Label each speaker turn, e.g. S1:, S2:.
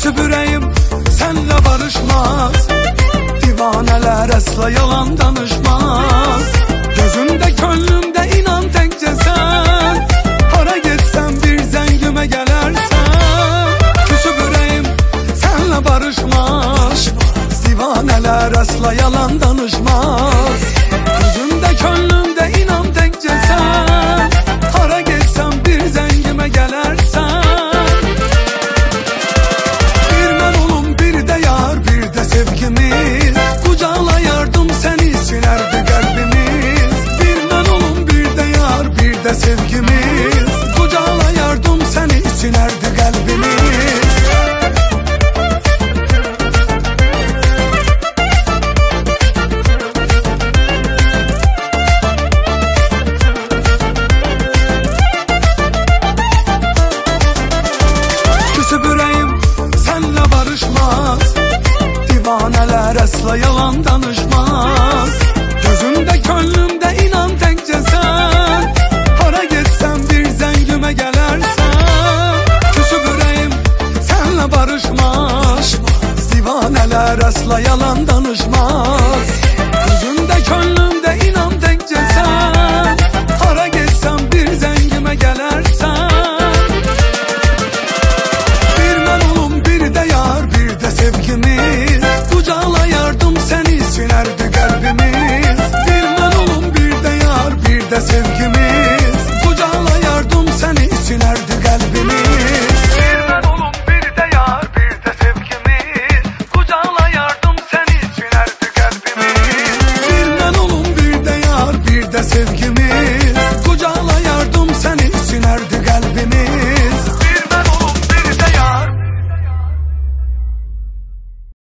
S1: Küsüp ürəyim senle barışmaz. Divaneler asla yalan danışmaz. Gözümde könlümde inan tekçe sen. Hara gitsen bir zengime gelersen. Küsüp ürəyim senle barışmaz. Divaneler asla yalan danışmaz. Gözümde könlümde inan tekçe sen. Hara gitsen bir zengime gelersen. Bir mən olum bir de yar bir de sevgimiz. Kucaklayardım seni silerdi kalbimiz. Bir mən olum bir de yar bir de sevgimiz. Kucaklayardım seni silerdi kalbimiz. Küsüp ürəyim senle barışmaz. Divaneler asla yalan danışmaz. Gözümde könlümde inan tekçe sen. Hara gitsen bir zengime gelersen. Küsüp ürəyim senle barışmaz. Divaneler asla yalan danışmaz. Gözümde könlümde inan tekçe sen.